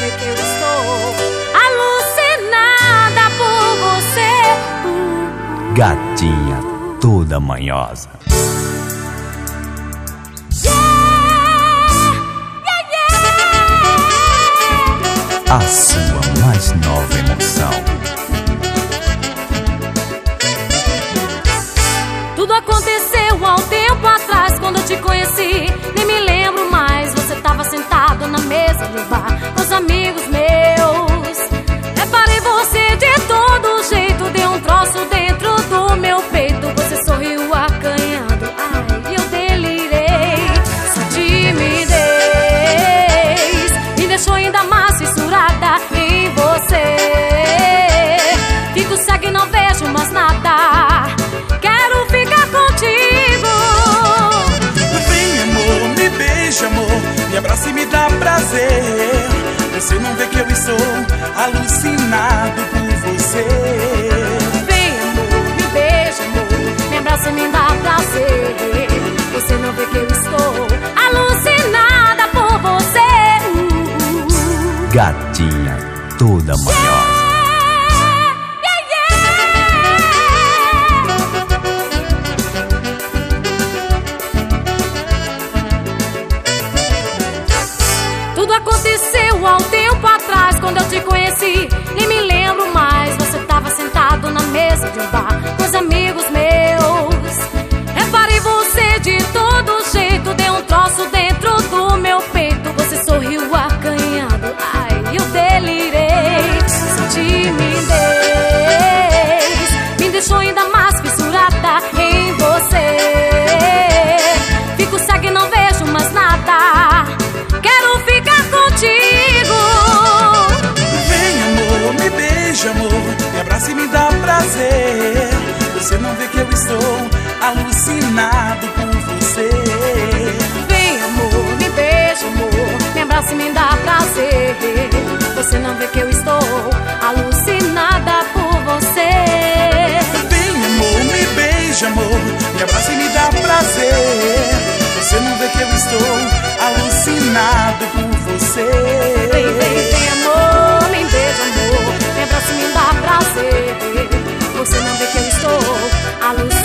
vê que eu estou alucinada por você. Gatinha toda manhosa. A sua mais nova emoção. Tudo aconteceu há um tempo atrás, quando eu te conheci. Nem me lembro mais, você tava sentado na mesa do bar com os amigos meus. Reparei você de todo jeito, deu um troço dentro do meu peito. Você sorriu acanhando, ai, eu delirei. Sua timidez me deixou ainda mais fissurada em você. Fico cega e não vejo mais nada, quero ficar contigo. Vem amor, me beija amor, me abraça e me dá prazer. Você não vê que eu estou alucinado por você. Vem amor, me beija amor, me abraça e me dá prazer. Você não vê que eu estou alucinada por você. Gatinha toda manhosa. Tudo aconteceu há um tempo atrás, quando eu te conheci. Nem me lembro mais, você tava sentado na mesa de um bar com os amigos meus. Reparei você de todo jeito, deu um troço dentro do meu peito. Você sorriu acanhando, ai, eu delirei. Sua timidez me deixou ainda mais fissurada em você. Fico cega e não vejo mais nada, quero ficar contigo. Vem amor, me beija amor, me abraça e me dá prazer. Você não vê que eu estou alucinado por você. Vem amor, me beija amor, me abraça e me dá prazer. Você não vê que eu estou alucinada por você. Vem amor, me beija amor, me abraça e me dá prazer. Você não vê que eu estou alucinado por você. Vem amor, me beija amor, me abraça e me dá prazer. Você não vê que eu estou alucinada